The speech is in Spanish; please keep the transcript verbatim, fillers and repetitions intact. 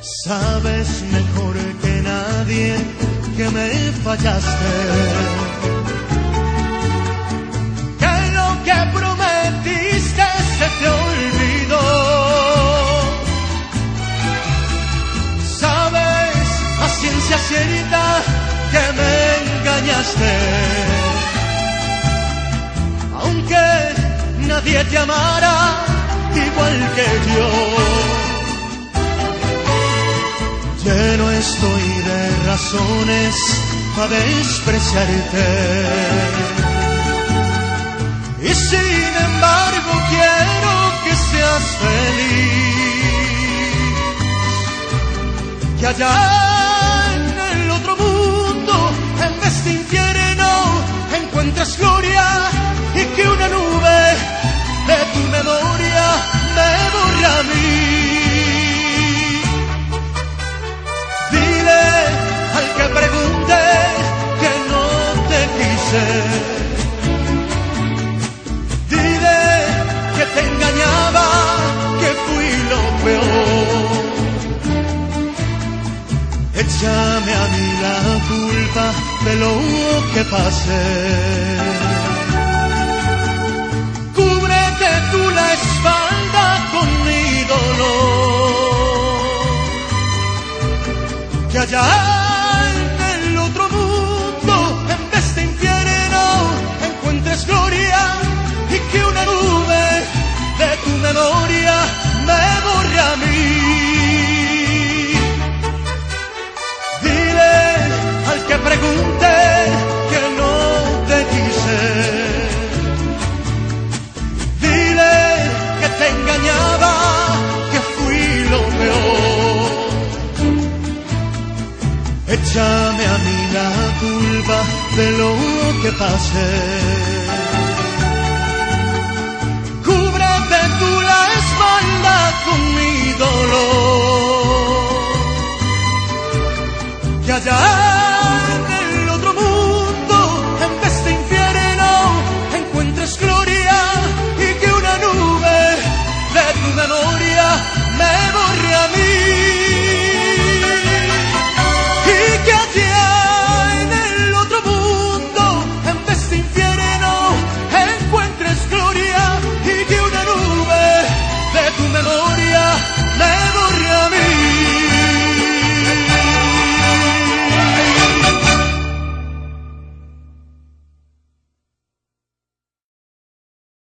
Sabes mejor que nadie que me fallaste, que lo que prometiste se te olvidó. Sabes a ciencia cierta que me engañaste, aunque nadie te amara igual que yo. Lleno estoy de razones para despreciarte, y sin embargo quiero que seas feliz, que allá en el otro mundo, en vez de infierno, encuentres gloria, y que una nube de tu memoria me borre a mí. Dile al que pregunte que no te quise, dile que te engañaba, que fui lo peor. Échame a mí la culpa de lo que pasé, cúbrete tú la espalda con mi dolor, que allá en el otro mundo, en vez de infierno, encuentres gloria, y que una nube de tu memoria me borre a mí. Dile al que pregunte que no te quise, dile que te engañaba, que fui lo peor. Échame a mí la culpa de lo que pasé, cúbrete tú la espalda con mi dolor,